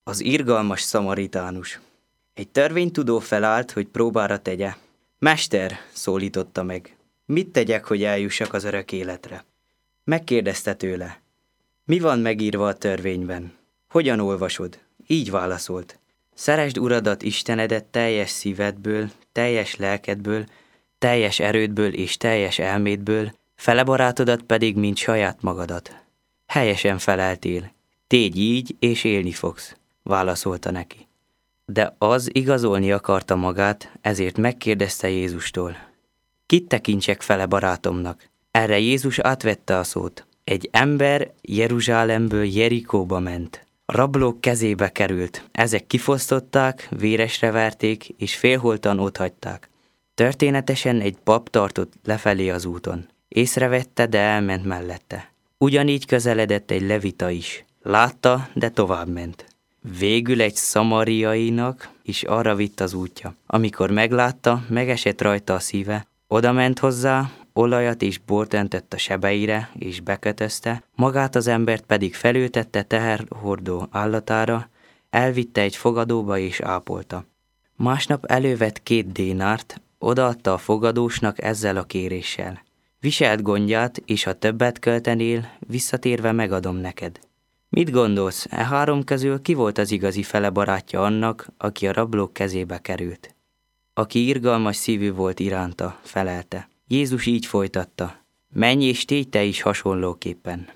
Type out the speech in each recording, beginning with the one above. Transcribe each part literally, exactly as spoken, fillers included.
Az irgalmas szamaritánus. Egy törvénytudó felállt, hogy próbára tegye. Mester, szólította meg, mit tegyek, hogy eljussak az örök életre? Megkérdezte tőle, mi van megírva a törvényben? Hogyan olvasod? Így válaszolt. Szeresd Uradat, Istenedet teljes szívedből, teljes lelkedből, teljes erődből és teljes elmédből, fele barátodat pedig, mint saját magadat. Helyesen feleltél. Tégy így, és élni fogsz, válaszolta neki. De az igazolni akarta magát, ezért megkérdezte Jézustól. Kit tekintsek fele barátomnak? Erre Jézus átvette a szót. Egy ember Jeruzsálemből Jerikóba ment. Rablók kezébe került. Ezek kifosztották, véresre verték, és félholtan otthagyták. Történetesen egy pap tartott lefelé az úton. Észrevette, de elment mellette. Ugyanígy közeledett egy levita is. Látta, de továbbment. Végül egy szamariainak is arra vitt az útja. Amikor meglátta, megesett rajta a szíve, odament hozzá, olajat és bort öntött a sebeire, és bekötözte, magát az embert pedig felültette teherhordó állatára, elvitte egy fogadóba és ápolta. Másnap elővett két dénárt, odaadta a fogadósnak ezzel a kéréssel. Viselt gondját, és ha többet költenél, visszatérve megadom neked. Mit gondolsz, e három közül ki volt az igazi fele barátja annak, aki a rablók kezébe került? Aki irgalmas szívű volt iránta, felelte. Jézus így folytatta. Menj és tégy te is hasonlóképpen.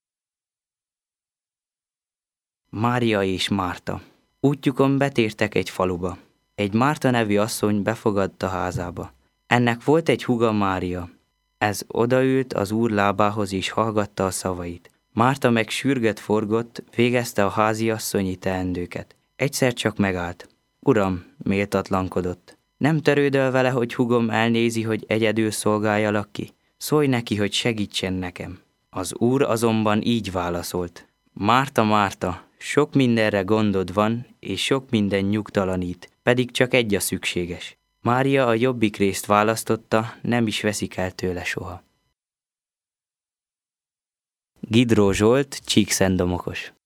Mária és Márta. Útjukon betértek egy faluba. Egy Márta nevű asszony befogadta házába. Ennek volt egy húga, Mária. Ez odaült az Úr lábához és hallgatta a szavait. Márta meg sürgött forgott, végezte a háziasszonyi teendőket. Egyszer csak megállt. Uram, méltatlankodott. Nem törődöl vele, hogy húgom elnézi, hogy egyedül szolgáljalak ki? Szólj neki, hogy segítsen nekem. Az Úr azonban így válaszolt. Márta, Márta, sok mindenre gondod van, és sok minden nyugtalanít, pedig csak egy a szükséges. Mária a jobbik részt választotta, nem is veszik el tőle soha. Gidró Zsolt, Csíkszentdomokos.